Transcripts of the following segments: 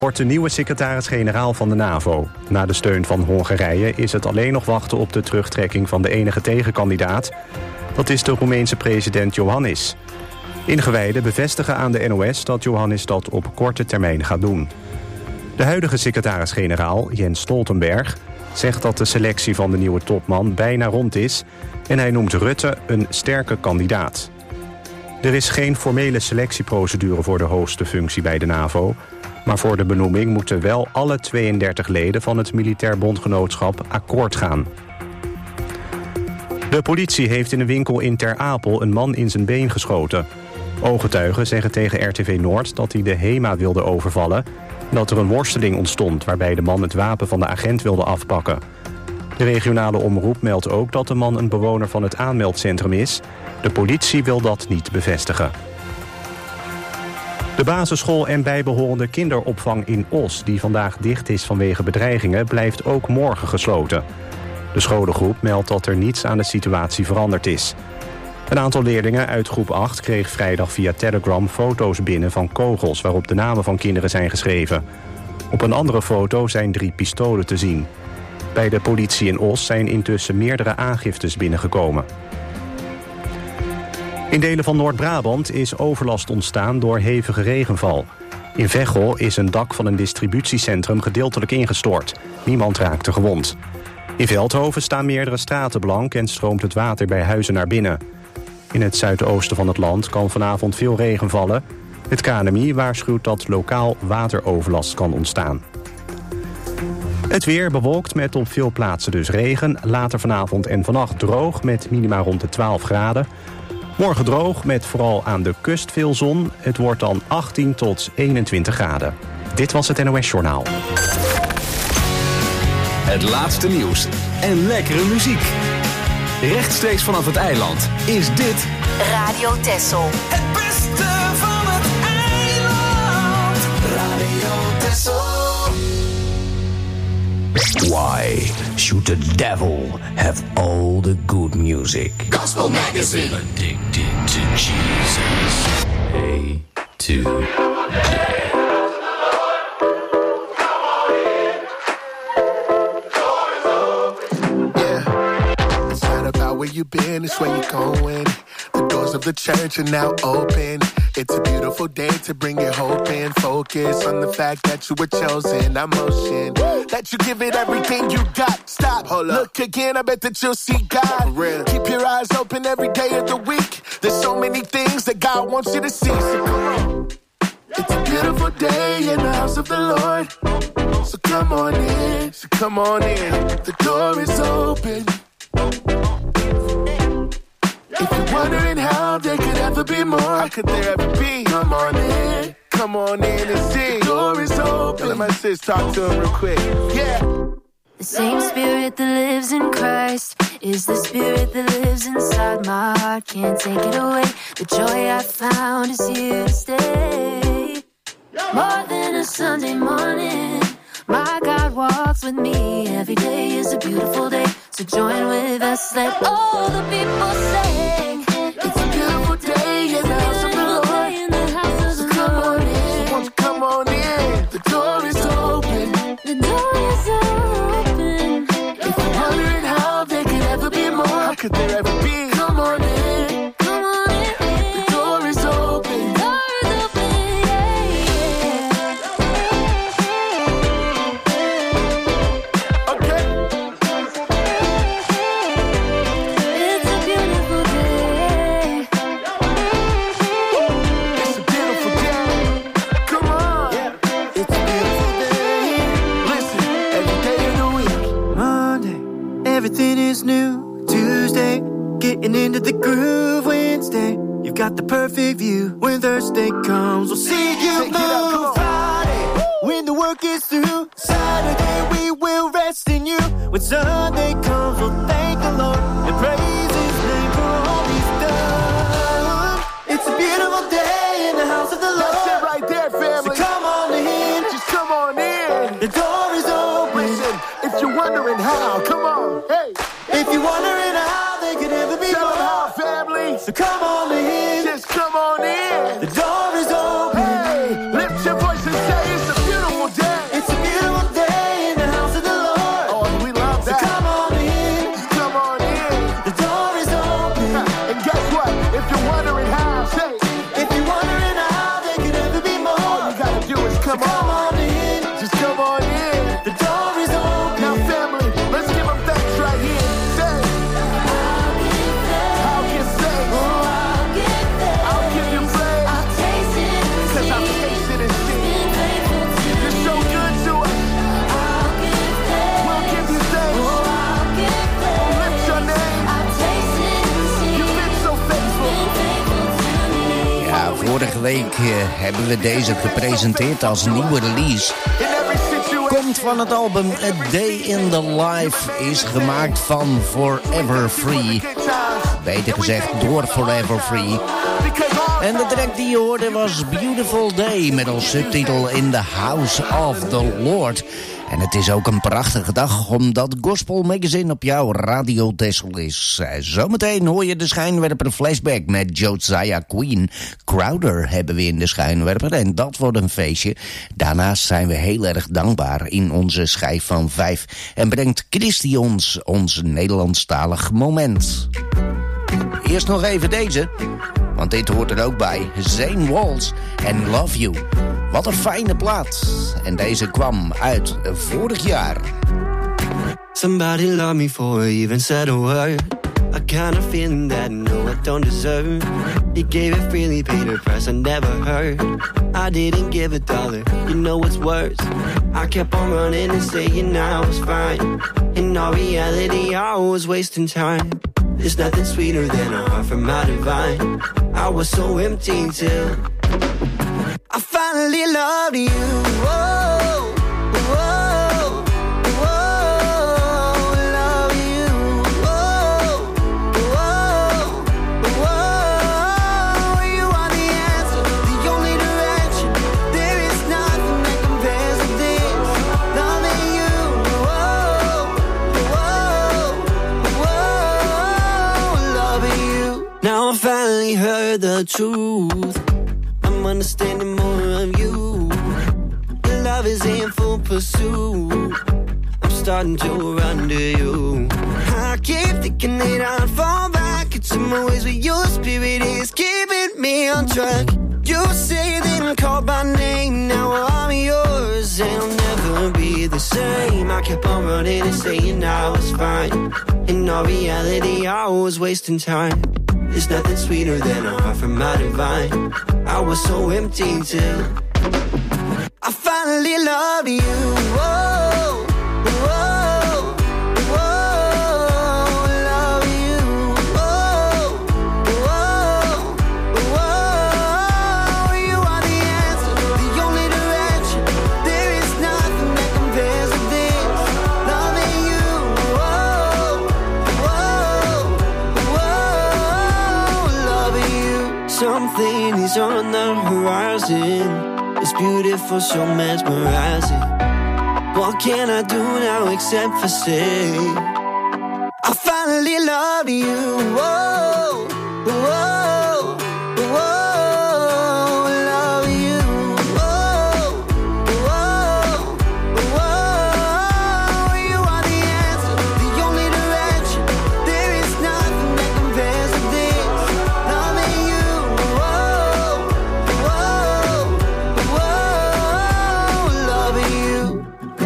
Wordt de nieuwe secretaris-generaal van de NAVO. Na de steun van Hongarije is het alleen nog wachten op de terugtrekking van de enige tegenkandidaat. Dat is de Roemeense president Iohannis. Ingewijden bevestigen aan de NOS dat Iohannis dat op korte termijn gaat doen. De huidige secretaris-generaal, Jens Stoltenberg, zegt dat de selectie van de nieuwe topman bijna rond is en hij noemt Rutte een sterke kandidaat. Er is geen formele selectieprocedure voor de hoogste functie bij de NAVO, maar voor de benoeming moeten wel alle 32 leden van het militair bondgenootschap akkoord gaan. De politie heeft in een winkel in Ter Apel een man in zijn been geschoten. Ooggetuigen zeggen tegen RTV Noord dat hij de HEMA wilde overvallen en dat er een worsteling ontstond waarbij de man het wapen van de agent wilde afpakken. De regionale omroep meldt ook dat de man een bewoner van het aanmeldcentrum is. De politie wil dat niet bevestigen. De basisschool en bijbehorende kinderopvang in Os, die vandaag dicht is vanwege bedreigingen, blijft ook morgen gesloten. De scholengroep meldt dat er niets aan de situatie veranderd is. Een aantal leerlingen uit groep 8 kreeg vrijdag via Telegram foto's binnen van kogels waarop de namen van kinderen zijn geschreven. Op een andere foto zijn 3 pistolen te zien. Bij de politie in Os zijn intussen meerdere aangiftes binnengekomen. In delen van Noord-Brabant is overlast ontstaan door hevige regenval. In Veghel is een dak van een distributiecentrum gedeeltelijk ingestort. Niemand raakte gewond. In Veldhoven staan meerdere straten blank en stroomt het water bij huizen naar binnen. In het zuidoosten van het land kan vanavond veel regen vallen. Het KNMI waarschuwt dat lokaal wateroverlast kan ontstaan. Het weer bewolkt met op veel plaatsen dus regen. Later vanavond en vannacht droog met minima rond de 12 graden. Morgen droog met vooral aan de kust veel zon. Het wordt dan 18 tot 21 graden. Dit was het NOS Journaal. Het laatste nieuws en lekkere muziek. Rechtstreeks vanaf het eiland is dit Radio Texel. Het beste van het eiland. Radio Texel. Why should the devil have all the good music? Gospel Magazine. Addicted to Jesus. A to where you been, it's where you're going. The doors of the church are now open. It's a beautiful day to bring your hope in. Focus on the fact that you were chosen. Emotion that you give it everything you got. Stop, hold up, look again, I bet that you'll see God. Real. Keep your eyes open every day of the week. There's so many things that God wants you to see. So come on. It's a beautiful day in the house of the Lord. So come on in, so come on in. The door is open. If you're wondering how there could ever be more, how could there ever be? Come on in and see. The door is open. Let my sis talk to him real quick. Yeah. The same spirit that lives in Christ is the spirit that lives inside my heart. Can't take it away. The joy I found is here to stay. More than a Sunday morning, my God walks with me. Every day is a beautiful day. So join with us, let all the people sing. It's a beautiful day in the house of the Lord. So come on in, so won't you come on in? The door is open. The door is open. If you're wondering how there could ever be more, how could there ever be? Come on in, come on in. The door is open. The door is open, yeah. Okay. It's a beautiful day. It's a beautiful day. Come on. Yeah. It's a beautiful day. Listen, every day of the week. Monday, everything is new. Tuesday, getting into the groove. Wednesday, you've got the perfect view. When Thursday comes, we'll see you Take it out, come move. on. Friday, when the work is through. Saturday, we will rest in you. When Sunday comes, we'll thank the Lord and praise His name for all He's done. It's a beautiful day in the house of the Lord. That's it right there, family. So come on in. Just come on in. The door is open. Listen, if you're wondering how, come on. Hey, If you're wondering how they could ever be tell them more. how, family. So come on in. Just come on in. The door is open. Hey, lift your voice and say it's a beautiful day. Vorige week hebben we deze gepresenteerd als nieuwe release. Komt van het album A Day in the Life. Is gemaakt van Forever Free. Beter gezegd door Forever Free. En de track die je hoorde was Beautiful Day met als subtitel In the House of the Lord. En het is ook een prachtige dag omdat Gospel Magazine op jouw Radio Texel is. Zometeen hoor je de schijnwerper flashback met Josiah Queen. Crowder hebben we in de schijnwerper en dat wordt een feestje. Daarnaast zijn we heel erg dankbaar in onze schijf van 5. En brengt Christy ons Nederlandstalig moment. Eerst nog even deze, want dit hoort er ook bij. Zane Walls en Love You. Wat een fijne plaat. En deze kwam uit vorig jaar. Somebody loved me before I even said a word. A kind of feeling that no, I don't deserve. He gave it freely, paid a price I never heard. I didn't give a dollar, you know what's worse. I kept on running and saying I was fine. In all reality, I was wasting time. There's nothing sweeter than a heart from my divine. I was so empty until I finally loved you. Whoa, whoa, whoa, love you. Whoa, whoa, whoa. You are the answer, the only direction. There is nothing that compares with this. Loving you. Whoa, whoa, whoa, loving you. Now I finally heard the truth. I'm understanding more of you. Your love is in full pursuit. I'm starting to run to you. I keep thinking that I'll fall back into my ways, but your spirit is keeping me on track. You say that I'm called by name, now I'm yours, and I'll never be the same. I kept on running and saying I was fine. In all reality, I was wasting time. There's nothing sweeter than a heart from my divine. I was so empty till I finally loved you. Whoa, whoa, whoa, love you. Whoa, whoa, whoa. You are the answer, the only direction. There is nothing that compares with this. Loving you. Whoa, whoa, whoa, loving you. Something is on the horizon. It's beautiful, so mesmerizing. What can I do now except for say I finally love you. Whoa, whoa, whoa, love you. Whoa, whoa, whoa. You are the answer, the only direction. There is nothing that compares with this. Loving you. Whoa, whoa, whoa, loving you.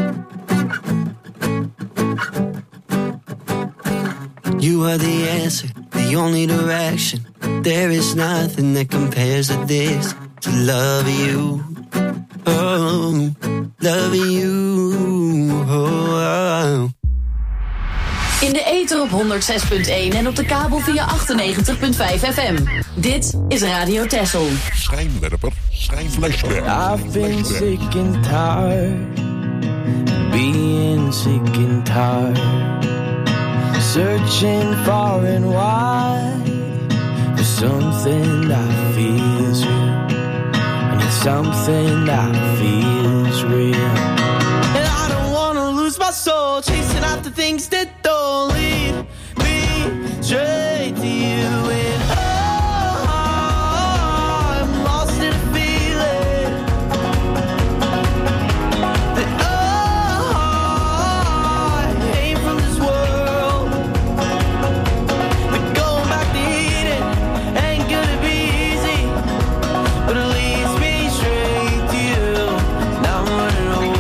You are the answer, the only direction. There is nothing that compares to this. To love you, oh, loving you, oh. In de ether op 106.1 en op de kabel via 98.5 FM. Dit is Radio Texel. Schijnwerper, schijnflashback. I've been sick and tired, being sick and tired, searching far and wide for something that feels real. I need something that feels real. And I don't wanna lose my soul, chasing after things that don't lead me straight to you. And I'm lost in a feeling that I ain't from this world. But going back to Eden ain't gonna be easy, but it leads me straight to you. Now I'm running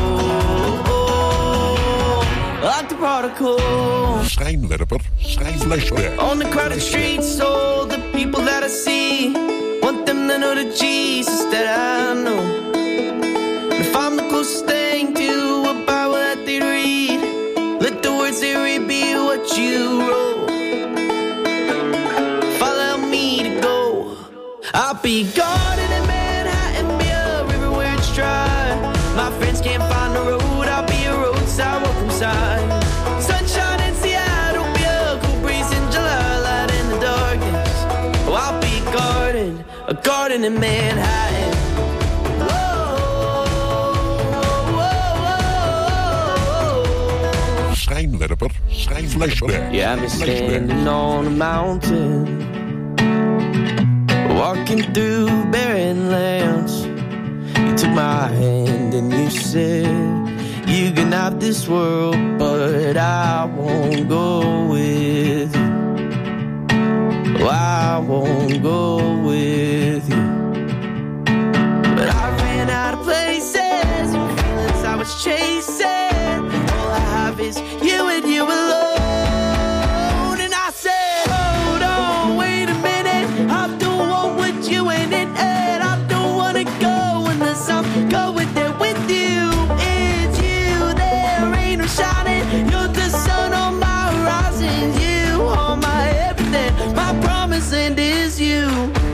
like the prodigal. Schijnwerper, schijnflashback. On the crowded streets, all the people that I see, want them to know the Jesus that I know. And if I'm the closest thing to a Bible that they read, let the words they read be what you wrote. Follow me to go. I'll be God in a man. in Manhattan. Schijnwerper, schijnflashback. Yeah, I'm standing on a mountain, walking through barren lands. You took my hand and you said, you can have this world, but I won't go with you. Oh, I won't go with you. But I ran out of places and feelings I was chasing. All I have is you and you alone. And I said, hold on, wait a minute. I don't want what you ain't in it. I don't wanna go unless I'm going there with you. It's you, there ain't no shining. You're the sun on my horizon. You are my everything. My promise and is you.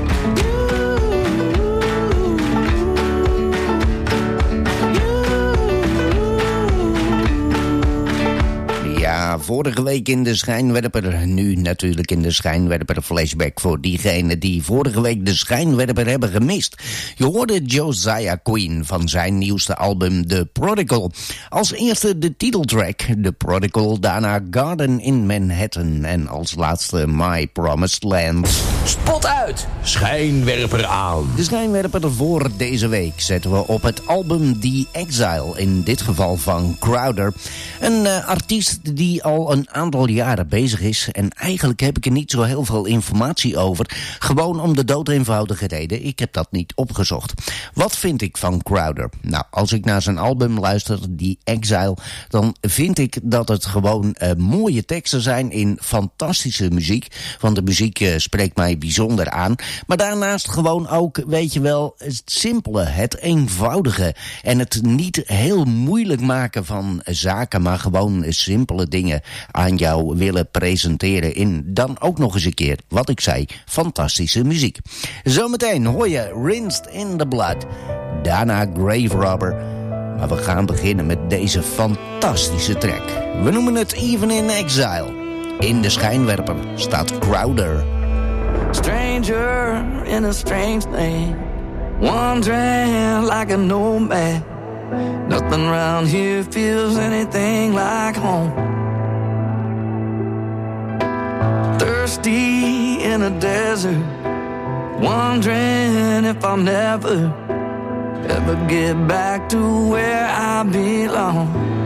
Ja, vorige week in de Schijnwerper, nu natuurlijk in de Schijnwerper flashback voor diegenen die vorige week de Schijnwerper hebben gemist. Je hoorde Josiah Quinn van zijn nieuwste album The Prodigal. Als eerste de titeltrack The Prodigal, daarna Garden in Manhattan en als laatste My Promised Land. Spot uit, Schijnwerper aan. De Schijnwerper voor deze week zetten we op het album The Exile, in dit geval van Crowder. Een artiest die al een aantal jaren bezig is en eigenlijk heb ik er niet zo heel veel informatie over. Gewoon om de doodeenvoudige reden, ik heb dat niet opgezocht. Wat vind ik van Crowder? Nou, als ik naar zijn album luister, The Exile, dan vind ik dat het gewoon mooie teksten zijn in fantastische muziek. Want de muziek spreekt mij bijzonder aan. Maar daarnaast gewoon ook, weet je wel, het simpele, het eenvoudige. En het niet heel moeilijk maken van zaken, maar gewoon simpele dingen aan jou willen presenteren in dan ook nog eens een keer, wat ik zei, fantastische muziek. Zometeen hoor je Rinsed in the Blood, daarna Grave Robber, maar we gaan beginnen met deze fantastische track. We noemen het Even in Exile. In de Schijnwerper staat Crowder. Stranger in a strange land, wandering like a nomad. Nothing around here feels anything like home. Thirsty in a desert, wondering if I'll never ever get back to where I belong.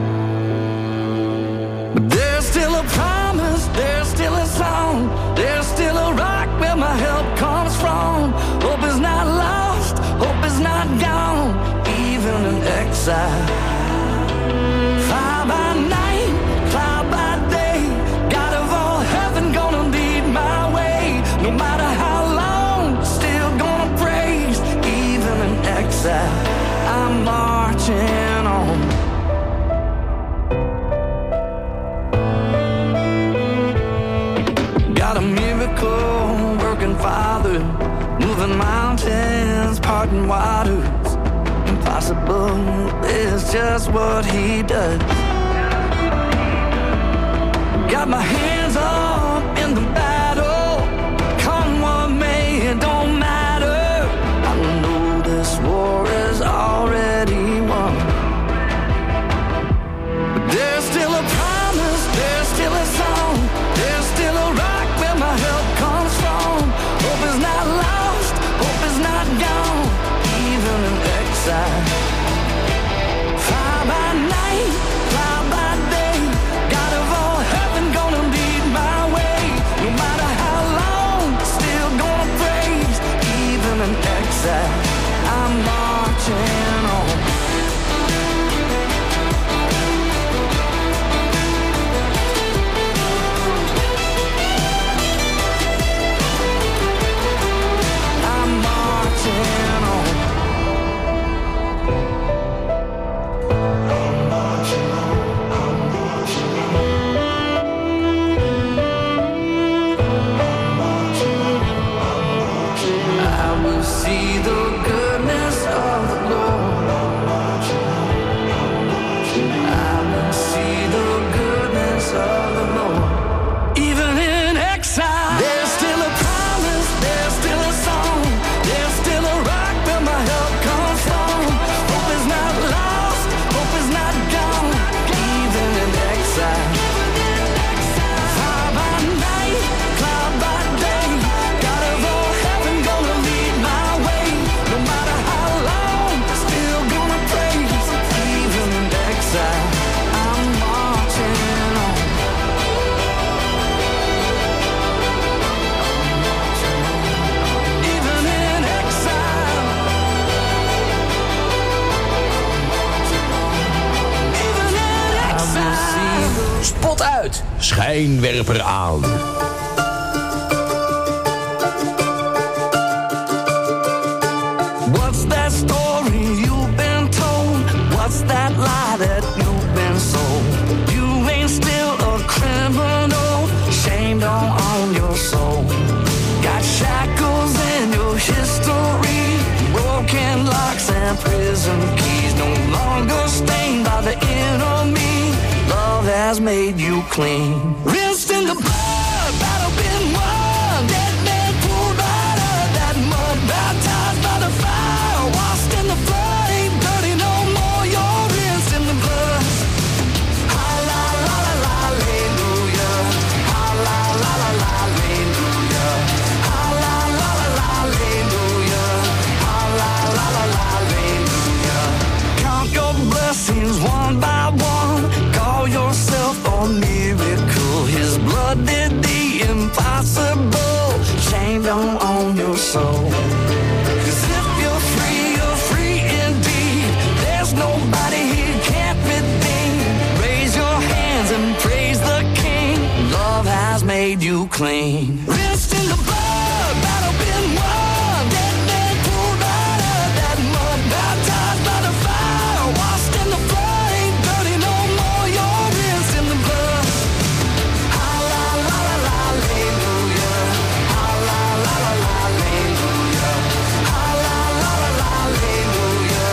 But there's still a promise, there's still a song, there's still a rock where my help comes from. Hope is not lost, hope is not gone, even in exile. Fly by night, cloud by day, God of all heaven gonna lead my way. No matter how long, still gonna praise, even in exile. I'm marching on. Got a miracle working Father, moving mountains, parting waters. Impossible is just what he does. Got my hands up in the battle, come what may, it don't matter. I know this war is already won. But there's still a promise, there's still a song, there's still a rock where my help comes from. Hope is not lost, hope is not gone, even in exile. Fly by night, fly by day, God of all heaven gonna lead my way. No matter how long, still gonna praise, even in exile. I'm marching on. I'm marching on. I will see the goodness of the Lord. I will see the goodness of the Lord. Even in exile, there's still a promise, there's still a song, there's still a Spot uit, schijnwerper aan. What's that story you've been told? What's that lie that you've been sold? You ain't still a criminal. Shame don't own your soul. Got shackles in your history, broken locks and prison keys. No longer stained by the enemy. Love has made you clean. Rinsed in the blood, battle been won. Dead man pulled right out of that mud. Baptized by the fire, washed in the flood. Ain't dirty no more, you're rinsed in the blood. Hallelujah. Hallelujah. Hallelujah. Count your blessings one by one. Call yourself a miracle. His blood did the impossible. Shame don't own your soul. 'Cause if you're free indeed. There's nobody here can't redeem. Raise your hands and praise the King. Love has made you clean. Rinsed in the blood, battle been won. Dead man pulled right out of that mud. Baptized by the fire, washed in the flood. Ain't dirty no more, you're rinsed in the blood. Hallelujah. Hallelujah. Hallelujah.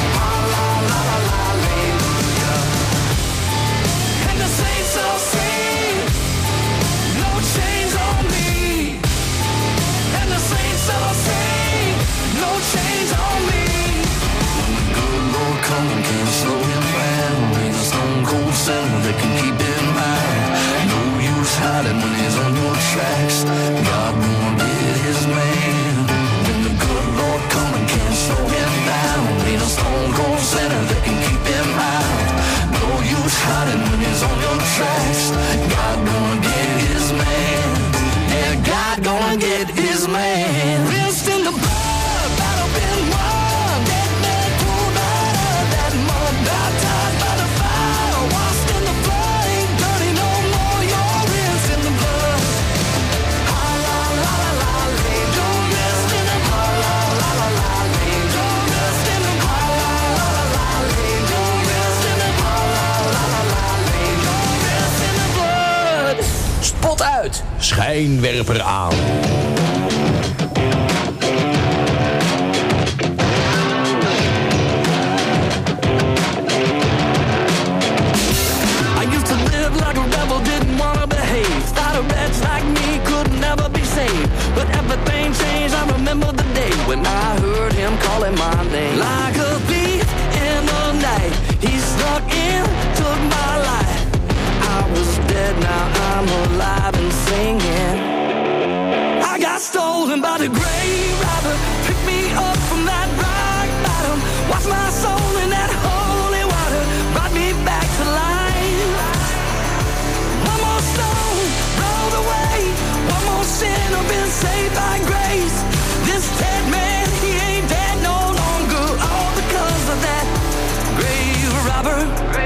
Hallelujah. And the saints all sing, no chains on me. And the saints all sing, no chains on me. When the good Lord come and can't slow him down. Ain't a stone cold sinner that can keep him out. No use hiding when he's on your tracks. God gonna get his man. When the good Lord come and can't slow him down. Ain't a stone cold sinner that can keep him out. No use hiding when he's on your tracks. God gonna get his man. Yeah, God gonna get his man. Rinsed in the blood, battle been won. Dead man pulled right out of that mud. Baptized by the fire, washed in the flood. Ain't dirty no more, you're rinsed in the blood. Hallelujah. You're rinsed in the blood. Hallelujah. You're rinsed in the blood. Hallelujah. You're rinsed in the blood. Hallelujah. You're rinsed in the blood. Spot uit, schijnwerper aan. I used to live like a rebel, didn't wanna behave. Thought a wretch like me could never be saved. But everything changed, I remember the day when I heard him calling my name. Like a thief in the night, he snuck in, took my life. I was dead, now I'm alive and singing. I got stolen by the grave robber, picked me up from that rock bottom, washed my soul in that holy water, brought me back to life. One more stone rolled away, one more sinner been saved by grace. This dead man, he ain't dead no longer, all because of that grave robber.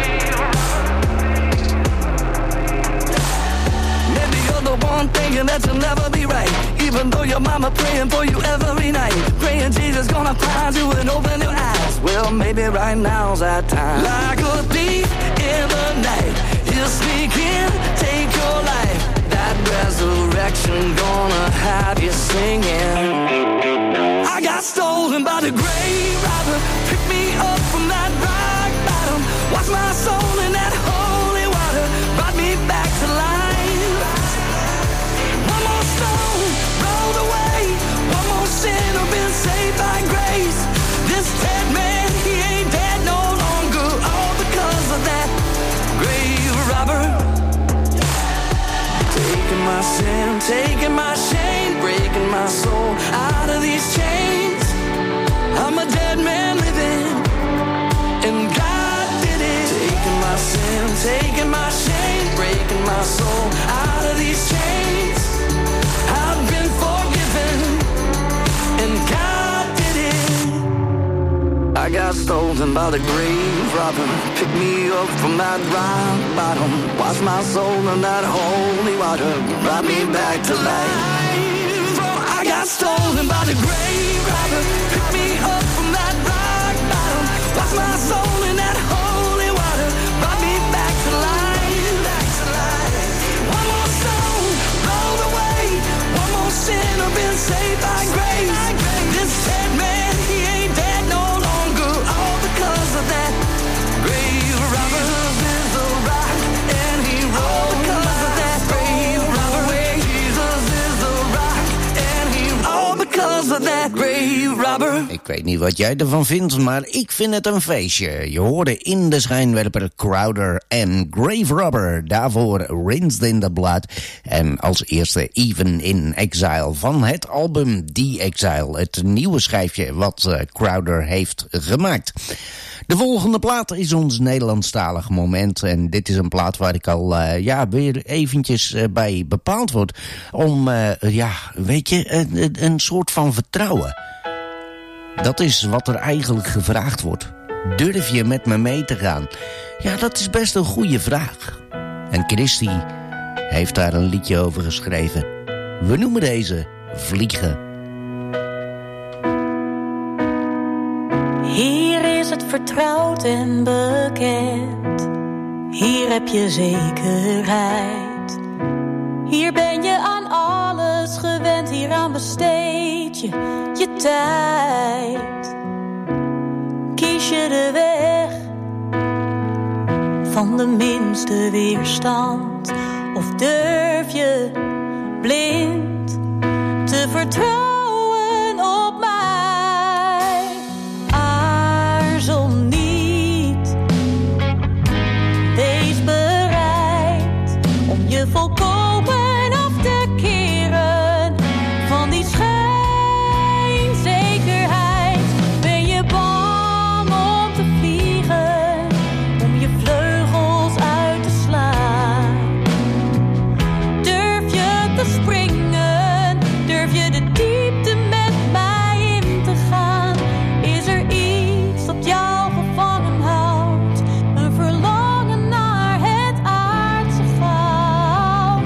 Maybe you're the one thinking that you'll never be right, even though your mama praying for you every night, praying Jesus gonna find you and open your eyes. Well, maybe right now's that time. Like a thief in the night, he'll sneak in, take your life. That resurrection gonna have you singing. I got stolen by the grave robber, picked me up from that rock bottom, washed my soul in that holy water, brought me back to life. One more stone rolled away, one more sinner been saved by grace. This dead man, he ain't dead no longer, all because of that grave robber. Taking my sin, taking my shame, breaking my soul out of these chains. I'm a dead man living, and God did it. Taking my sin, taking my shame, breaking my soul out of these chains. I've been forgiven, and God did it. I I got stolen by the grave robber. Pick me up from that rock bottom. Wash my soul in that holy water. Brought me back to life. Oh, I got stolen by the grave robber. Pick me up from that rock bottom. Wash my soul in that holy water. Brought me back to life. Back to life. One more soul rolled away. One more sinner been saved by grace. This dead man, he ain't dead no longer. All because of that grave robber. Is a rock and he rolled. Because of that grave robber. Jesus is a rock and he all because of that grave robber. Ik weet niet wat jij ervan vindt, maar ik vind het een feestje. Je hoorde in de schijnwerper Crowder en Grave Robber. Daarvoor Rinsed in the Blood. En als eerste Even in Exile van het album The Exile. Het nieuwe schijfje wat Crowder heeft gemaakt. De volgende plaat is ons Nederlandstalig moment. En dit is een plaat waar ik al weer eventjes bij bepaald word. Om, weet je, een soort van vertrouwen. Dat is wat er eigenlijk gevraagd wordt. Durf je met me mee te gaan? Ja, dat is best een goede vraag. En Christy heeft daar een liedje over geschreven. We noemen deze Vliegen. Hier is het vertrouwd en bekend. Hier heb je zekerheid. Hier ben je aan alles gewend. Hieraan besteed je tijd. Kies je de weg van de minste weerstand? Of durf je blind te vertrouwen op mij? Aarzel niet. Wees bereid om je volkomen af te keren van die schijnzekerheid. Ben je bang om te vliegen, om je vleugels uit te slaan? Durf je te springen, durf je de diepte met mij in te gaan? Is er iets dat jou gevangen houdt, een verlangen naar het aardse goud?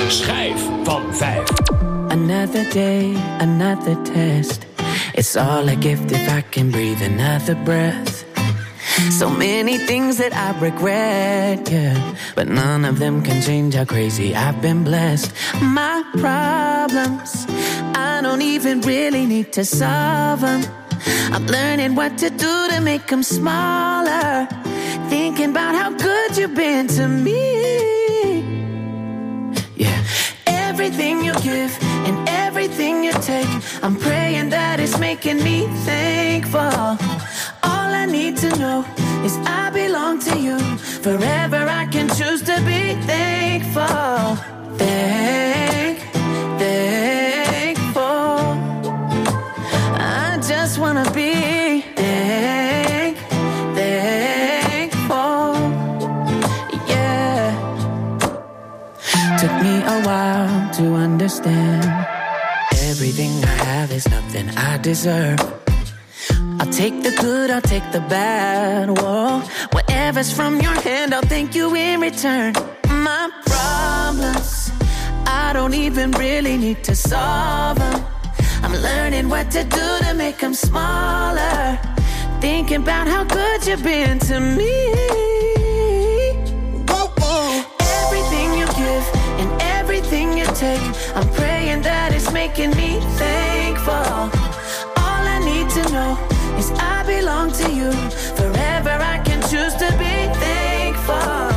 Schijf van 5. Another day, another test. It's all a gift if I can breathe another breath. So many things that I regret, yeah, but none of them can change how crazy I've been blessed. My problems, I don't even really need to solve them. I'm learning what to do to make them smaller. Thinking about how good you've been to me. Yeah, everything you give and everything you take, I'm praying that it's making me thankful. All I need to know is I belong to you. Forever I can choose to be thankful. Thankful. I just wanna be thankful. Yeah. Took me a while to understand. Everything I have is nothing I deserve. I'll take the good, I'll take the bad. Whoa, whatever's from your hand, I'll thank you in return. My problems, I don't even really need to solve them. I'm learning what to do to make them smaller. Thinking about how good you've been to me. Whoa, whoa. Everything you give and everything you take, I'm praying that it's making me thankful. All I need to know is I belong to you. Forever I can choose to be thankful.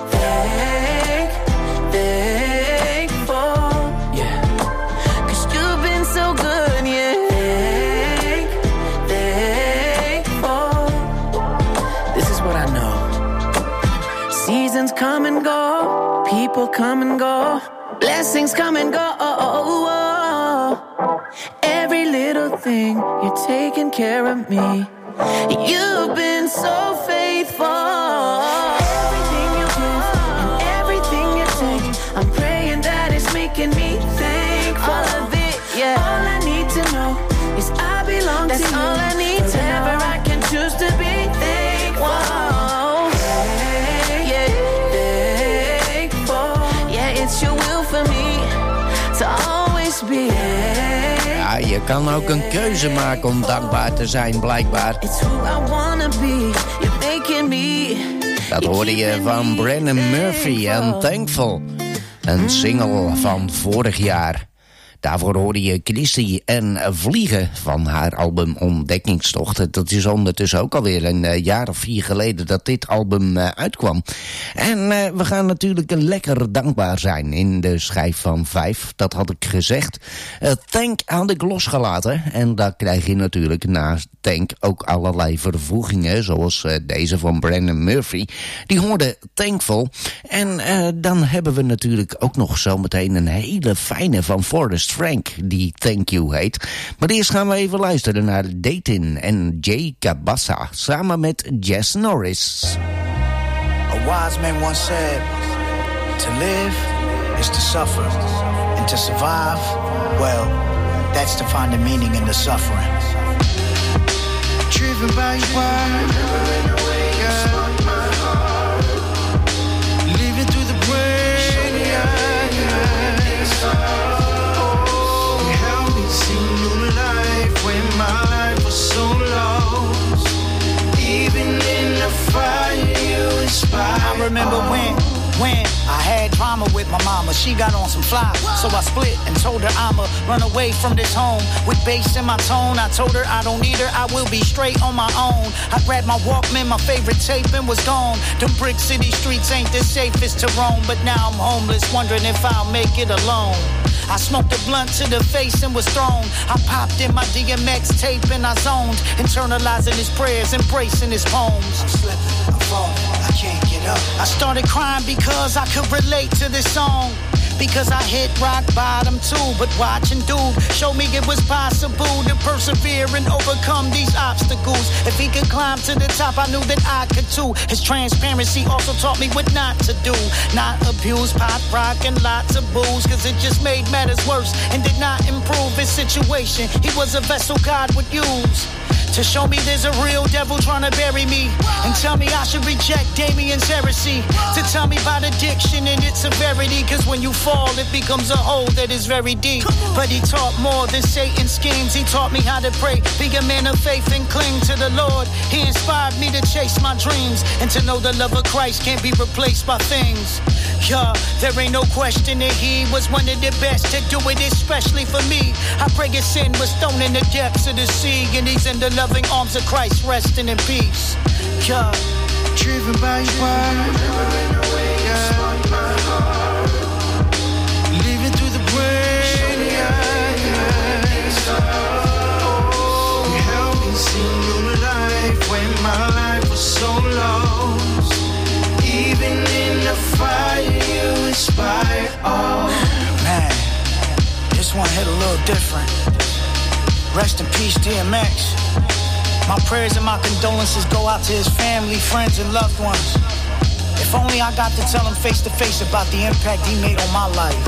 Thankful. Yeah. 'Cause you've been so good, yeah. Thankful. This is what I know. Seasons come and go. People come and go. Blessings come and go. Every little thing, you're taking care of me. You've been so faithful. Everything you give and everything you take, I'm praying that it's making me thankful. All of it, yeah. All I need to know is I belong to you. That's all I need to know. Forever I can choose to be thankful. Yeah, thankful. Yeah, it's your will for me to always be. Ja, je kan ook een keuze maken om dankbaar te zijn, blijkbaar. Dat hoorde je van Brennan Murphy en Thankful. Een single van vorig jaar. Daarvoor hoorde je Christy en Vliegen van haar album Ontdekkingstocht. Dat is ondertussen ook alweer een jaar of 4 geleden dat dit album uitkwam. En we gaan natuurlijk lekker dankbaar zijn in de schijf van 5. Dat had ik gezegd. Thank had ik losgelaten. En daar krijg je natuurlijk naast Thank ook allerlei vervoegingen. Zoals deze van Brennan Murphy. Die hoorde Thankful. En dan hebben we natuurlijk ook nog zometeen een hele fijne van Forrest Frank, die Thank You heet. Maar eerst gaan we even luisteren naar Datin en Jay Cabassa samen met Jess Norris. A wise man once said, to live is to suffer, and to survive, well, that's to find the meaning in the suffering. Driven by your word, living through the brain. When my life was so lost, even in the fire you inspired. I remember when I had drama with my mama. She got on some fly, so I split and told her I'ma run away from this home. With bass in my tone, I told her I don't need her, I will be straight on my own. I grabbed my Walkman, my favorite tape, and was gone. Them brick city streets ain't the safest to roam, but now I'm homeless, wondering if I'll make it alone. I smoked a blunt to the face and was thrown. I popped in my DMX tape and I zoned, internalizing his prayers, embracing his poems. I'm slipping, I'm falling, I can't get up. I started crying because I could relate to this song. Because I hit rock bottom too, but watching dude showed me it was possible to persevere and overcome these obstacles. If he could climb to the top, I knew that I could too. His transparency also taught me what not to do. Not abuse, pop, rock, and lots of booze, cause it just made matters worse and did not improve his situation. He was a vessel God would use to show me there's a real devil trying to bury me, and tell me I should reject Damien's heresy, to tell me about addiction and its severity, cause when you fall, it becomes a hole that is very deep. But he taught more than Satan's schemes. He taught me how to pray, be a man of faith and cling to the Lord. He inspired me to chase my dreams and to know the love of Christ can't be replaced by things. Yeah, there ain't no question that he was one of the best to do it, especially for me. I pray his sin was thrown in the depths of the sea, and he's in the loving arms of Christ, resting in peace. Yeah, driven by his word. Living through the brain. You helped me see new life when my life was so lost. Even in the fire, you inspire. Oh man, this one hit a little different. Rest in peace, DMX. My prayers and my condolences go out to his family, friends, and loved ones. If only I got to tell him face to face about the impact he made on my life.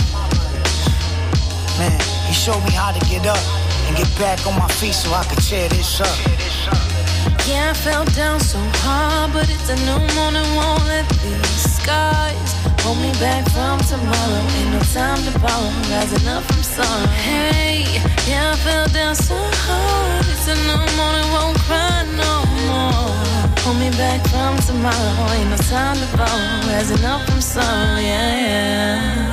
Man, he showed me how to get up and get back on my feet so I could tear this up. Yeah, I fell down so hard, but it's a new morning, won't let these skies hold me back from tomorrow. Ain't no time to borrow, rising up from sorrow. Hey, yeah, I fell down so hard, it's a new morning, won't cry no more. Hold me back from tomorrow, ain't no time to borrow, rising up from sorrow, yeah.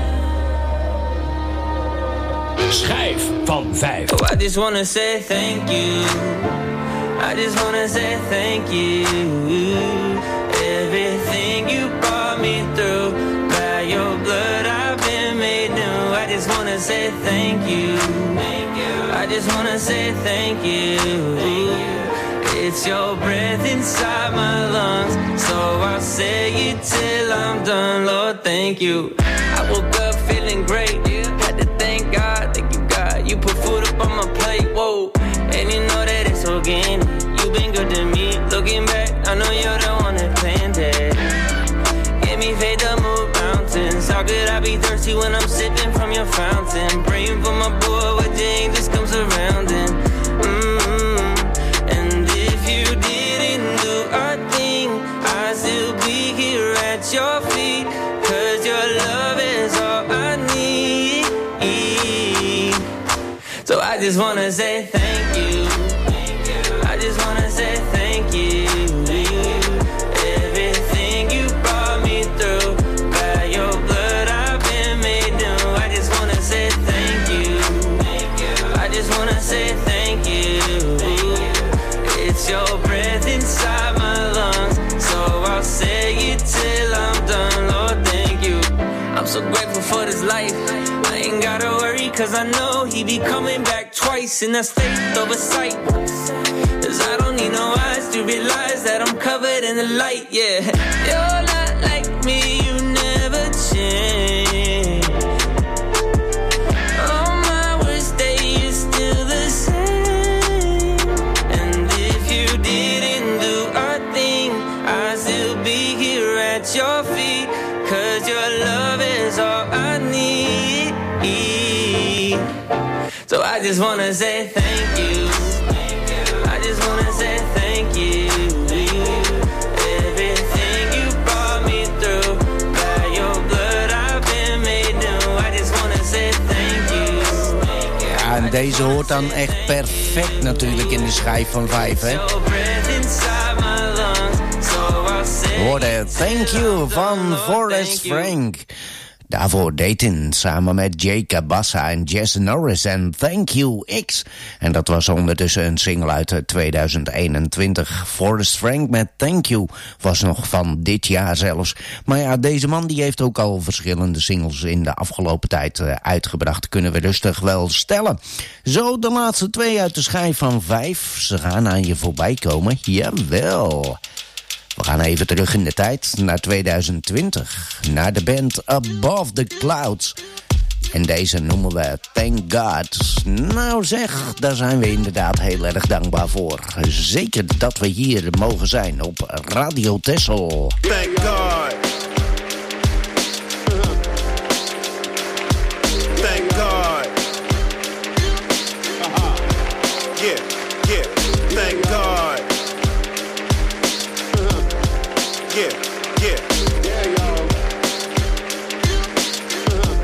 Schijf van 5. Oh, I just wanna say thank you. I just wanna say thank you. Everything you brought me through, by your blood I've been made new. I just wanna say thank you. I just wanna say thank you. It's your breath inside my lungs, so I'll say it till I'm done. Lord, thank you. I woke up feeling great. Had to thank God, thank you God. You put food up on my plate, whoa. And you know that it's organic. You've been good to me. Looking back, I know you're the one that planned it. Give me faith to move mountains. How could I be thirsty when I'm sipping from your fountain? Praying for my boy when the angels come surrounding. And if you didn't do our thing, I'd still be here at your feet. 'Cause your love is all I need. So I just wanna say thank you. I just wanna say thank you. Everything you brought me through, by your blood I've been made new. I just wanna say thank you. I just wanna say thank you. It's your breath inside my lungs, so I'll say it till I'm done. Lord, thank you. I'm so grateful for this life. I ain't gotta worry, 'cause I know he be coming back twice, and that's faith over sight. 'Cause I don't need no eyes to realize that I'm covered in the light, yeah. You're not like me, you never change. On my worst day, you're still the same. And if you didn't do our thing, I'd still be here at your feet. 'Cause your love is all I need. So I just wanna say thank you. I just wanna say thank you. Everything you brought me through, by your blood I've been made new. I just wanna say thank you. Ja, en deze hoort dan echt perfect natuurlijk in de schijf van 5, hè? Hoorde Thank You van Forrest Frank. Daarvoor Dayton samen met Jay Cabassa en Jess Norris en Thank You X. En dat was ondertussen een single uit 2021. Forrest Frank met Thank You was nog van dit jaar zelfs. Maar ja, deze man die heeft ook al verschillende singles in de afgelopen tijd uitgebracht. Kunnen we rustig wel stellen. Zo de laatste 2 uit de schijf van 5. Ze gaan aan je voorbij komen. Jawel. We gaan even terug in de tijd, naar 2020. Naar de band Above the Clouds. En deze noemen we Thank God. Nou zeg, daar zijn we inderdaad heel erg dankbaar voor. Zeker dat we hier mogen zijn op Radio Texel. Thank God. Thank God. Yeah, yeah, thank God. Yeah, yeah, yeah, y'all.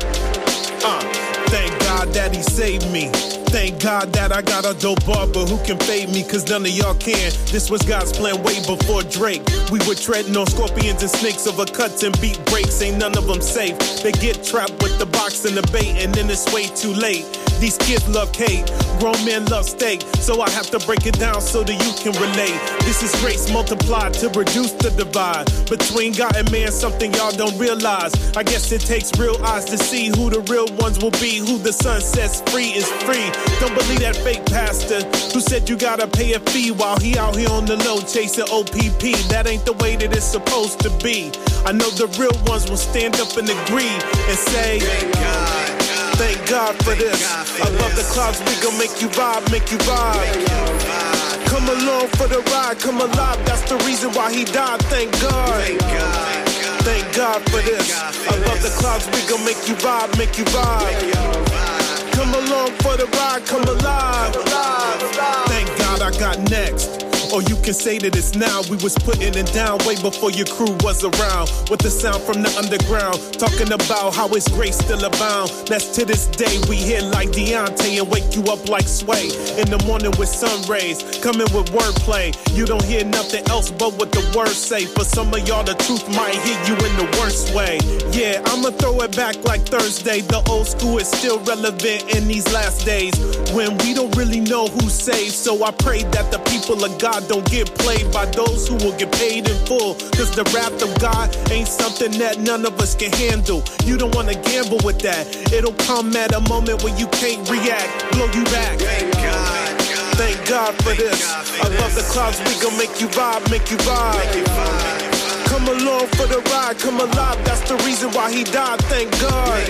God that he saved me. Thank God that I got a dope barber who can fade me, cause none of y'all can. This was God's plan way before Drake. We were treading on scorpions and snakes over cuts and beat breaks. Ain't none of them safe. They get trapped with the box and the bait, and then it's way too late. These kids love cake, grown men love steak. So I have to break it down so that you can relate. This is grace multiplied to reduce the divide between God and man, something y'all don't realize. I guess it takes real eyes to see who the real ones will be. Who the sun sets free is free. Don't believe that fake pastor who said you gotta pay a fee while he out here on the low chasing OPP. That ain't the way that it's supposed to be. I know the real ones will stand up and agree and say, thank God. Thank God for this. Above the clouds, we gon' make you vibe, make you vibe. Come along for the ride, come alive. That's the reason why he died. Thank God. Thank God for this. Above the clouds, we gon' make you vibe, make you vibe. Come along for the ride, come alive. Thank God I got next. Or you can say that it's now. We was putting it down way before your crew was around. With the sound from the underground, talking about how His grace still abound. That's to this day we hit like Deontay and wake you up like Sway. In the morning with sun rays, coming with wordplay. You don't hear nothing else but what the words say. For some of y'all the truth might hit you in the worst way. Yeah, I'ma throw it back like Thursday. The old school is still relevant in these last days, when we don't really know who's saved. So I pray that the people of God don't get played by those who will get paid in full. Cause the wrath of God ain't something that none of us can handle. You don't wanna gamble with that. It'll come at a moment when you can't react, blow you back. Thank God. Thank God for this. Above the clouds, we gon' make you vibe, make you vibe. Come along for the ride, come alive. That's the reason why he died. Thank God.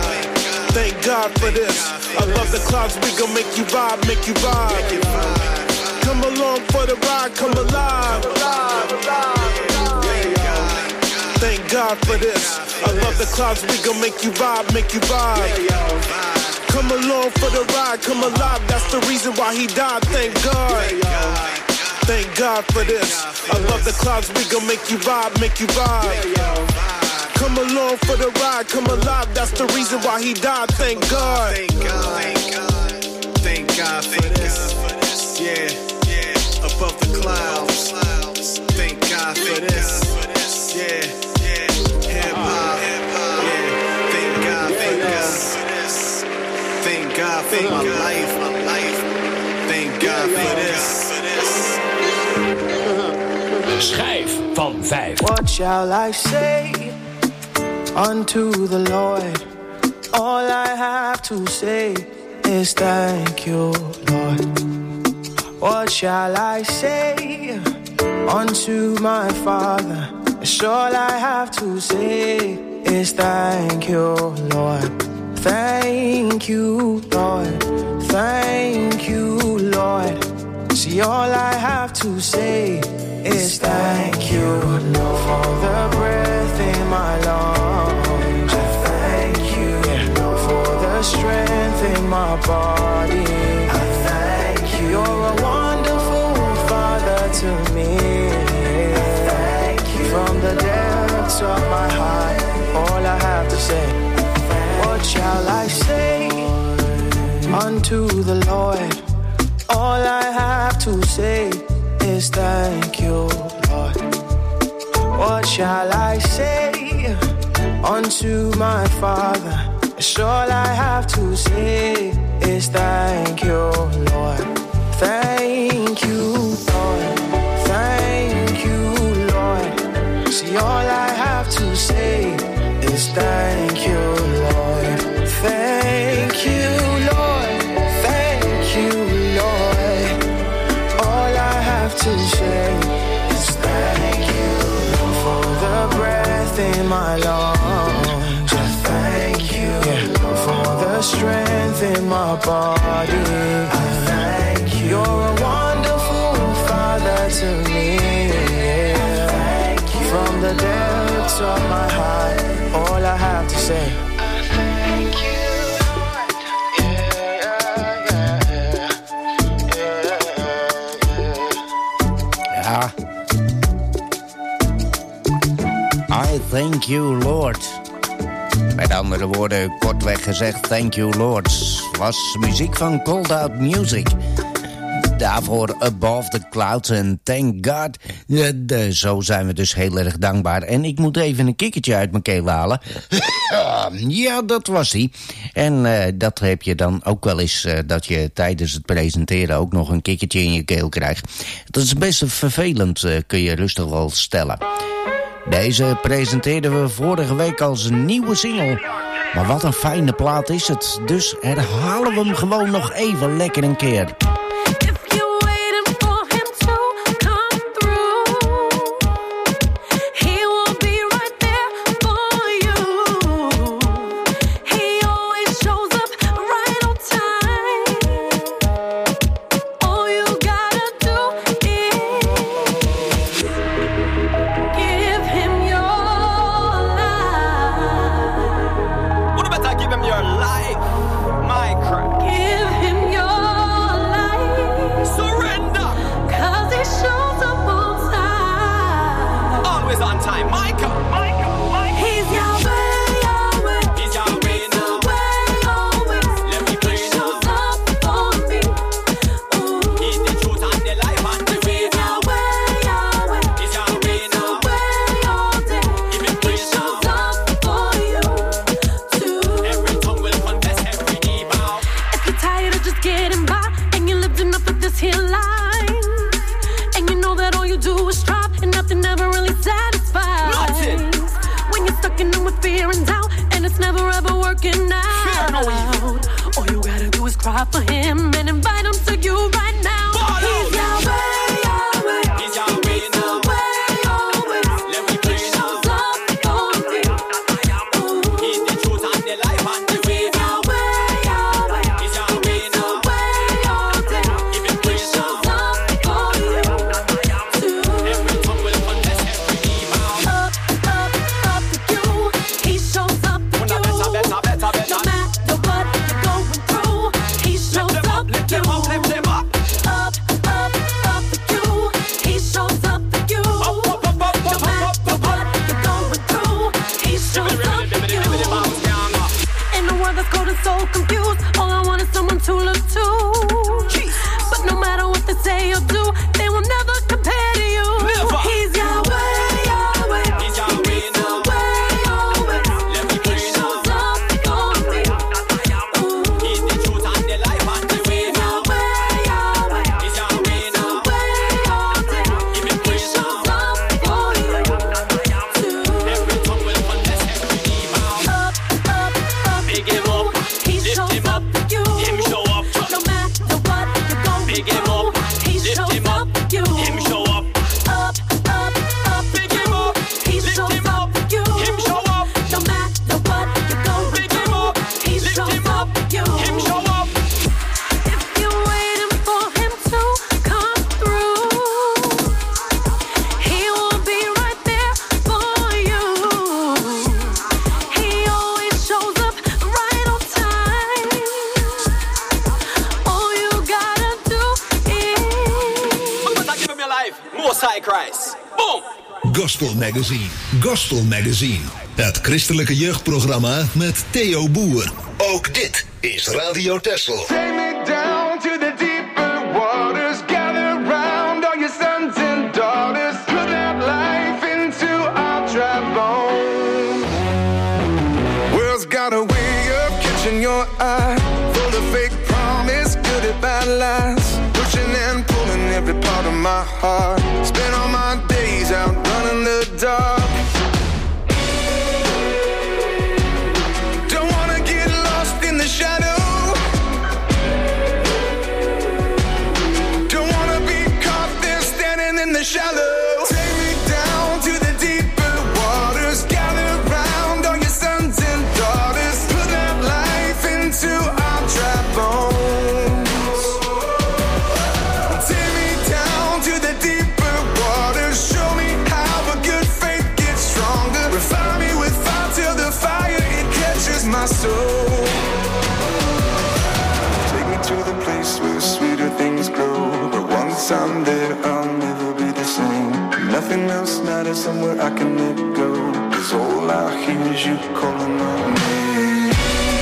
Thank God for this. Above the clouds, we gon' make you vibe, make you vibe. Come along for the ride, come alive. Thank God for this. Above the clouds, we gon' make you vibe, make you vibe. Come along for the ride, come alive. That's the reason why he died. Thank God. Thank God for this. Above the clouds, we gon' make you vibe, make you vibe. Come along for the ride, come alive. That's the reason why he died. Thank God. Thank God. Thank God for this. Yeah. Above the clouds. Thank God for this. Yeah. Hip hop. Yeah. Thank God for this. Thank God for my life. Thank God for this. Schijf van 5. What shall I say unto the Lord? All I have to say is thank you, Lord. What shall I say unto my Father? It's all I have to say is thank you, Lord. Thank you, Lord. Thank you, Lord. See, all I have to say is thank you, Lord, for the breath in my lungs. I thank you, for the strength in my body. I thank you. You're a wonderful Father to me. I thank you. From the depths of my heart, all I have to say, what shall I say unto the Lord? All I have to say is thank you, Lord. What shall I say unto my Father? It's all I have to say is thank you, Lord. Thank you, Lord. Thank you, Lord. See, all I have to say is thank you, Lord. Thank you, Lord. Thank you, Lord. All I have to say is thank you for the breath in my lungs. I thank you for the strength in my body. I thank you. You're a wonderful Father to me. Thank you. From the depths of my heart, all I have to say. Thank you. Ja. I thank you, Lord. Met andere woorden, kortweg gezegd, Thank You Lord. Was muziek van Cold Out Music. Daarvoor Above the Clouds en Thank God. Zo zijn we dus heel erg dankbaar. En ik moet even een kikkertje uit mijn keel halen. Ja, dat was hij. En dat heb je dan ook wel eens, dat je tijdens het presenteren ook nog een kikkertje in je keel krijgt. Dat is best vervelend, kun je rustig wel stellen. Deze presenteerden we vorige week als een nieuwe single. Maar wat een fijne plaat is het. Dus herhalen we hem gewoon nog even lekker een keer. Cry for him and invite him to you right now. He's Yahweh, Yahweh. He's Yahweh, Yahweh. Let me pray shows up for me. He's the truth and the life and the way. Yahweh, Yahweh. He's Yahweh, Yahweh. If you pray shows up for you too. Every tongue will confess, every knee bow. Up for you. He shows up for you. No matter what you're going through. Lift them up. Up for you. He shows up for you. No matter what you're going through, he shows up for you. In a world that's cold and so confused, all I want is someone to look to. But no matter what they say or do, they will never compare to you. He's Yahweh, Yahweh. He's Yahweh, Yahweh. Let me pray shows up for me. He's the truth and the life and the way. Gospel Magazine. Gospel Magazine. Het christelijke jeugdprogramma met Theo Boer. Ook dit is Radio Texel. Take me down to the deeper waters. Gather round all your sons and daughters. Put that life into our dry bones. World's got a way of catching your eye. Full of fake promise, good at bad lies. Pushing and pulling every part of my heart. Spend all my days out running the dark. Don't wanna get lost in the shadow. Don't wanna be caught there standing in the shallow. Take me down to the deeper waters. Gather round all your sons and daughters. Put that life into our dry bones. Take me down to the deeper waters. Show me how a good faith gets stronger. Refine me with fire till the fire it catches my soul. Take me to the place where sweeter things grow. But once I'm there, I'll never be the same. Nothing else matters, somewhere I can let go. 'Cause all all I hear is you calling on me.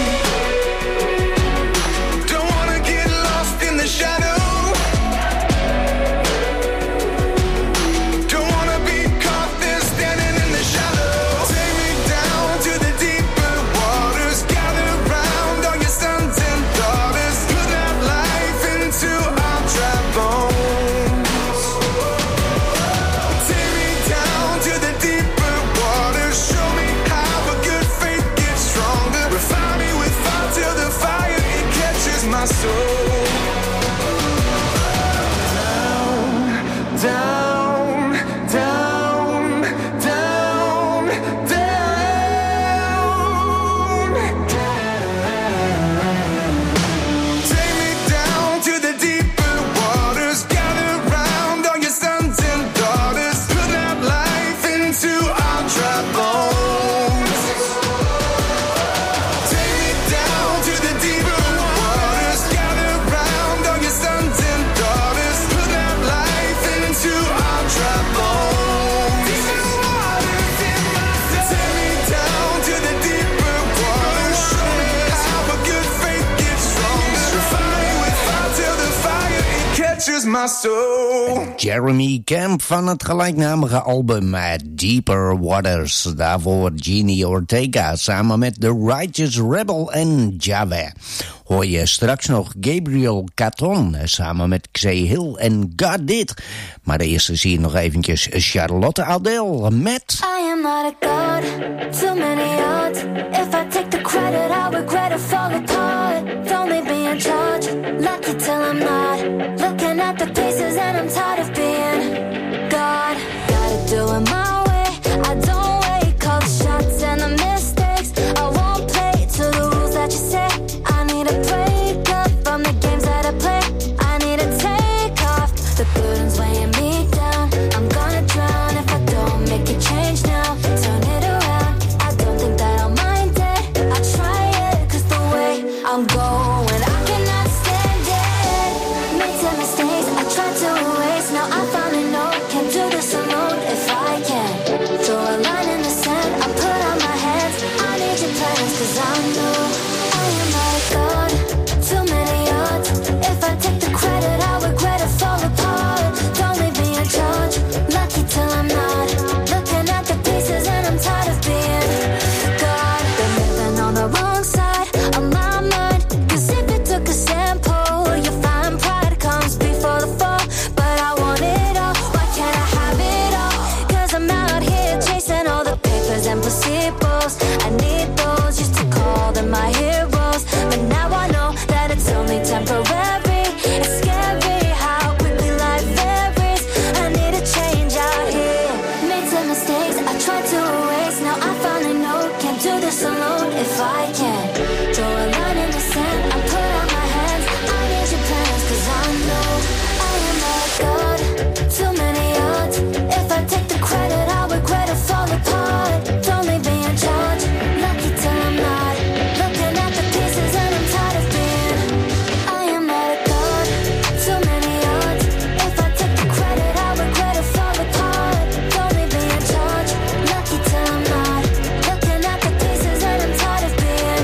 Don't wanna get lost in the shadow. Don't wanna be caught there standing in the shadow. Take me down to the deeper waters. Gather round all your sons and daughters. Put that life into our dry bones. Take me down to the deeper waters. Show me how a good faith gets stronger. Refine me with fire till the fire it catches my soul. Down, down, down, down, down. Take me down to the deeper waters. Gather round all your sons and daughters. Put that life into our dry bones. Take me down to the deeper waters. Gather round all your sons and daughters. Put that life into our dry bones. Take me down to the deeper waters. Show me how a good faith gets stronger. Refine me with fire till the fire it catches my soul. Jeremy Camp van het gelijknamige album Deeper Waters. Daarvoor Genie Ortega samen met The Righteous Rebel en Jave. Hoor je straks nog Gabriel Caton samen met Xe Hill en God Did. Maar eerst zie je nog eventjes Charlotte Adele met... I am not a god, too many odds. If I take the credit, I regret it, fall apart. Don't leave me in charge, lucky till I'm not. Looking at the pieces and I'm tired of being God. Gotta do it my way, I don't wait. Call the shots and the mistakes. I won't play to the rules that you say. I need a break up from the games that I play. I need to take off the burdens weighing me down. I'm gonna drown if I don't make a change now. Turn it around, I don't think that I'll mind it. I try it, cause the way I'm going, I cannot stand it. Made some mistakes, I tried to erase. Now I finally know, can't do this alone if I can. Draw a line in the sand, I put out my hands. I need your plans, cause I know I am not a god, too many odds. If I take the credit, I regret it, fall apart. Don't leave me in charge, lucky till I'm not. Looking at the pieces and I'm tired of being God. Been living on the wrong side of my mind. Cause if you took a sample, you find pride comes before the fall. But I want it all, why can't I have it all? Cause I'm out here chasing all the papers and placebos. I need those, used to call them my heroes. But now I know that it's only temporary. It's scary how quickly life varies. I need a change out here. Made some mistakes, I tried to erase. Now I finally know, can't do this alone if I can. Draw a line in the sand, I put out my hands. I need your plans, cause I know I am not a god, too many odds. If I take the credit, I regret it, fall apart. Don't leave me in charge, lucky till I'm not. Looking at the pieces and I'm tired of being I am not a god, too many odds. If I take the credit, I regret it, fall apart. Don't leave me in charge, lucky till I'm not. Looking at the pieces and I'm tired of being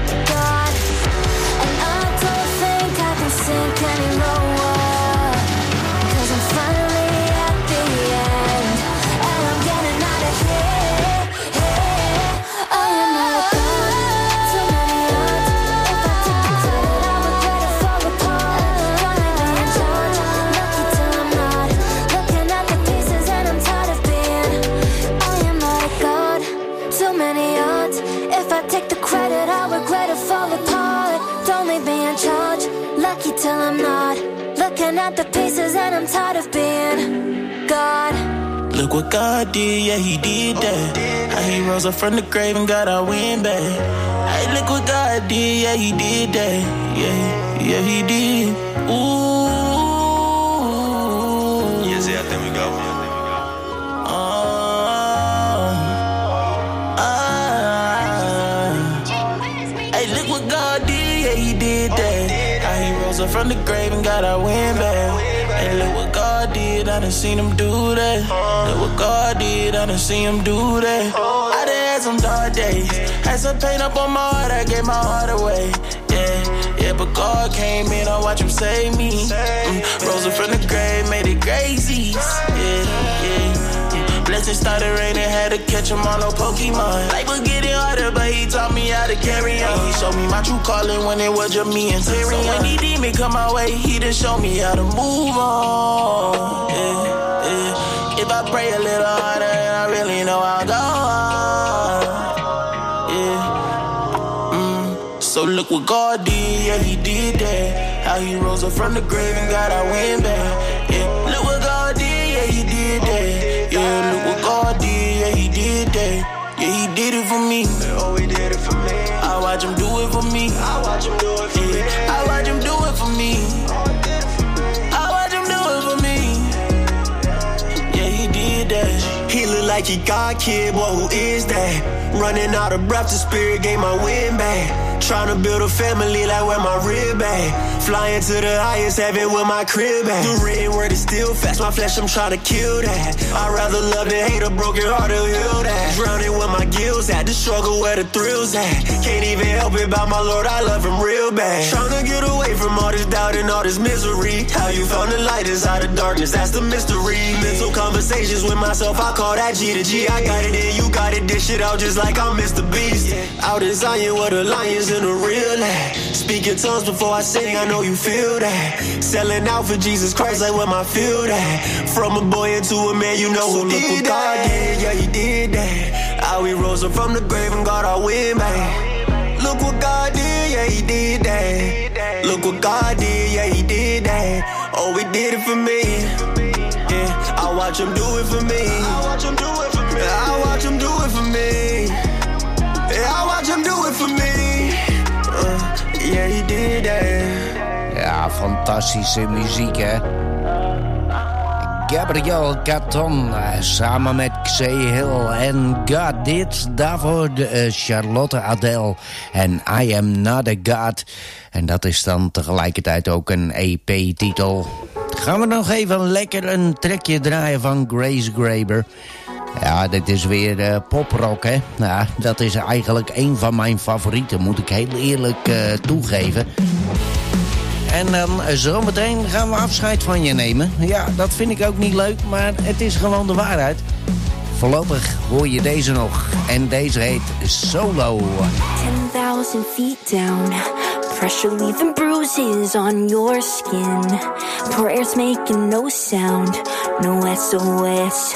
God. And I don't think I can sink any lower, cause I'm finally at the end. And I'm getting out of here. I am not a god, too many odds. If I take the credit, I regret it, fall apart. Don't leave me in charge, lucky till I'm not. Looking at the pieces and I'm tired of being I am not a god, too many odds. If I take the credit, I regret it, fall apart. Don't leave me in charge, lucky till I'm not. Looking at the pieces and I'm tired of being God. Look what God did, yeah, he did that. How he rose up from the grave and got our wind back. Hey, look what God did, yeah, he did that. Yeah, he did. Ooh. Yes, yeah, I think we go. Hey, look what God did, yeah, he did that. How he rose up from the grave and got our wind back. Hey, look what God God did, I done seen him do that. Look what God did, I done seen him do that. I done had some dark days, had some pain up on my heart, I gave my heart away. Yeah, but God came in, I watch him save me. Rose up from the grave, made it crazy. Blessings started raining, had to catch him on no Pokemon. Life was getting harder, but he taught me how to carry on. He showed me my true calling when it was just me and Terry. So when he demon come my way, he just showed me how to move on. If I pray a little harder, and I really know I'll go on. So look what God did, yeah, he did that. How he rose up from the grave and got our win back. Yeah, look what God did, yeah, he did that. Yeah, look what God did, yeah, he did that. Yeah, he did it for me. Oh, he did it for me. I watch him do it for me. I watch him do it for me. I watch him do it for me. I watch him do it for me. Yeah, he did that. He look like he God kid, boy, who is that? Running out of breath, the spirit gave my wind back. Tryna build a family like where my rib at. Flying to the highest heaven with my crib at. The written word is still fast, my flesh I'm tryna kill that. I'd rather love than hate, a broken heart to heal that. Drowning where my gills at, the struggle where the thrills at. Can't even help it about my Lord, I love him real bad. Tryna get away from all this doubt and all this misery. How you found the light inside the darkness, that's the mystery. Mental conversations with myself, I call that G to G. I got it in, you got it, dish it out just like I'm Mr. Beast. Out in Zion where the lions in the real at. Speaking tongues before I sing, I know you feel that. Selling out for Jesus Christ like where my field at. From a boy into a man, you know who look what God did, yeah, he did that. How he rose up from the grave and got our win back. Look what God did, yeah, he did that. Look what God did, yeah, he did that. Oh, he did it for me. Yeah, I watch him do it for me. I watch him do it for me. I watch him do it for me. Yeah, I watch him do it for me. Yeah, he did that. Ja, fantastische muziek, hè? Gabriel Caton samen met Xay Hill en God Did. Daarvoor de Charlotte Adele en I Am Not a God. En dat is dan tegelijkertijd ook een EP-titel. Gaan we nog even lekker een trekje draaien van Grace Graber. Ja, dit is weer poprock, hè. Nou, dat is eigenlijk een van mijn favorieten, moet ik heel eerlijk toegeven. En dan zometeen gaan we afscheid van je nemen. Ja, dat vind ik ook niet leuk, maar het is gewoon de waarheid. Voorlopig hoor je deze nog. En deze heet Solo. 10,000 feet down. Pressure leaving bruises on your skin. Prayers making no sound. No SOS.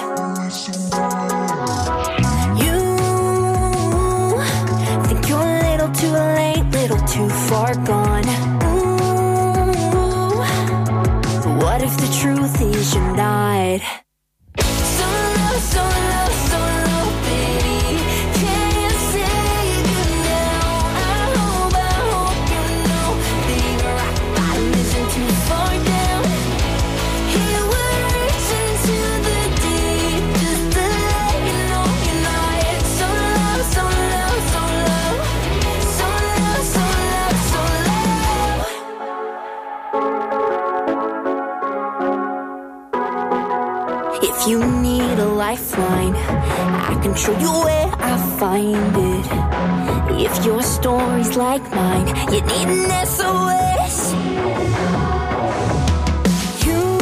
You think you're a little too late, little too far gone. Ooh, what if the truth is you're not? Solo, solo, solo, baby. Can't save you now. I hope you know the rock bottom isn't too far down. Here we're reaching to the deep, just to let you know you're not solo, solo, solo, solo, solo, solo. If you need a lifeline, I can show you where I find it. If your story's like mine, you need an SOS. You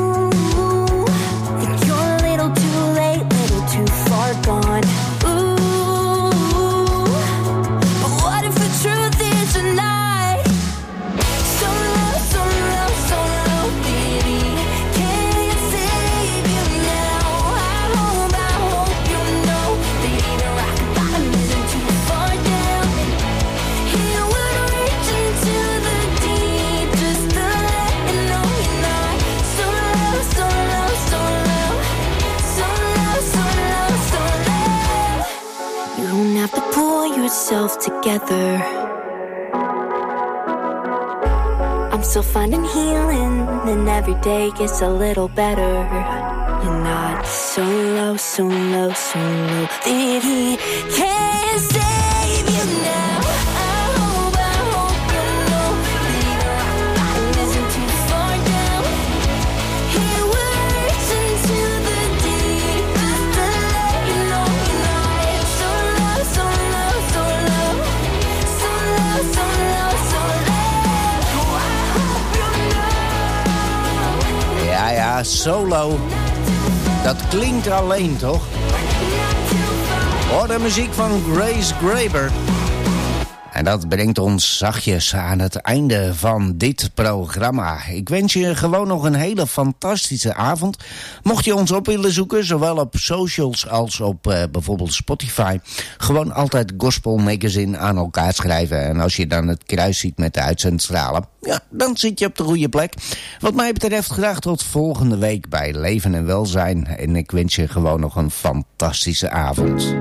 think you're a little too late, little too far gone. Ooh, but what if the truth is you're not? Solo, solo, solo, baby. Can't save you now. I hope you know that the rock bottom isn't too far down. Here we're reaching to the deep, just to let you know you're not solo, solo, solo, solo, solo, solo. You don't have to pull yourself together. I'm still finding healing, and every day gets a little better. You're not solo, solo, solo. That he can't save you now. I hope you know that the rock bottom isn't too far down. Here we're Ja, solo. Dat klinkt alleen, toch? Hoor de muziek van Grace Graber. En dat brengt ons zachtjes aan het einde van dit programma. Ik wens je gewoon nog een hele fantastische avond. Mocht je ons op willen zoeken, zowel op socials als op bijvoorbeeld Spotify. Gewoon altijd Gospel Magazine aan elkaar schrijven. En als je dan het kruis ziet met de uitzendstralen, ja, dan zit je op de goede plek. Wat mij betreft graag tot volgende week bij Leven en Welzijn. En ik wens je gewoon nog een fantastische avond.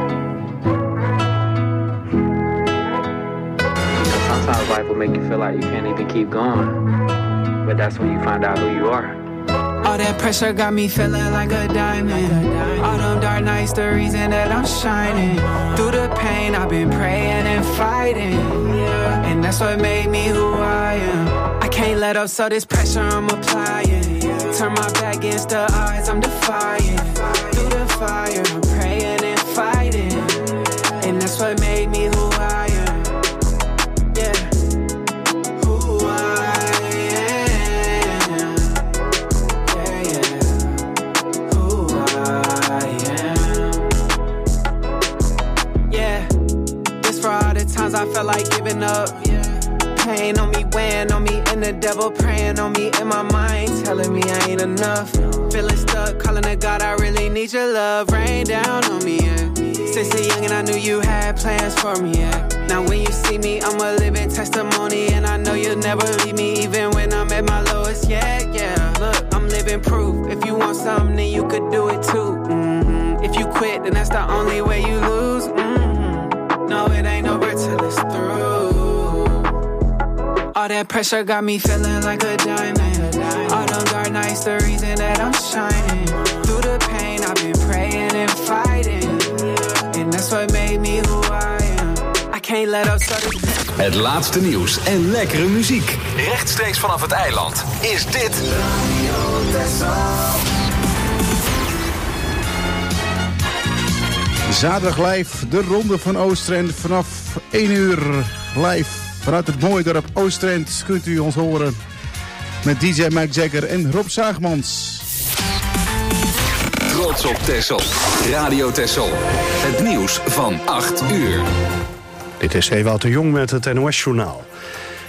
Sometimes life will make you feel like you can't even keep going. But that's when you find out who you are. All that pressure got me feeling like a diamond. All them dark nights, the reason that I'm shining. Through the pain, I've been praying and fighting. And that's what made me who I am. I can't let up, so this pressure I'm applying. Turn my back against the odds, I'm defying. Through the fire, I'm praying and fighting. And that's what made me who I am. Times I felt like giving up. Pain on me, weighing on me, and the devil praying on me in my mind, telling me I ain't enough. Feeling stuck, calling to God, I really need your love. Rain down on me, yeah. Since a young and I knew you had plans for me, yeah. Now when you see me, I'm a living testimony, and I know you'll never leave me, even when I'm at my lowest, yeah. Look, I'm living proof. If you want something, then you could do it too. If you quit, then that's the only way you lose. No, it ain't over till it's through. All that pressure got me feeling like a diamond. All them dark nights, the reason that I'm shining. Through the pain, I've been praying and fighting. And that's what made me who I am. I can't let up, so Het laatste nieuws en lekkere muziek. Rechtstreeks vanaf het eiland is dit... Zaterdag live, de Ronde van Oosttrent. Vanaf 1 uur live vanuit het mooie dorp Oosttrent kunt u ons horen. Met DJ Mike Jagger en Rob Zaagmans. Trots op Texel. Radio Texel. Het nieuws van 8 uur. Dit is Ewout de Jong met het NOS-journaal.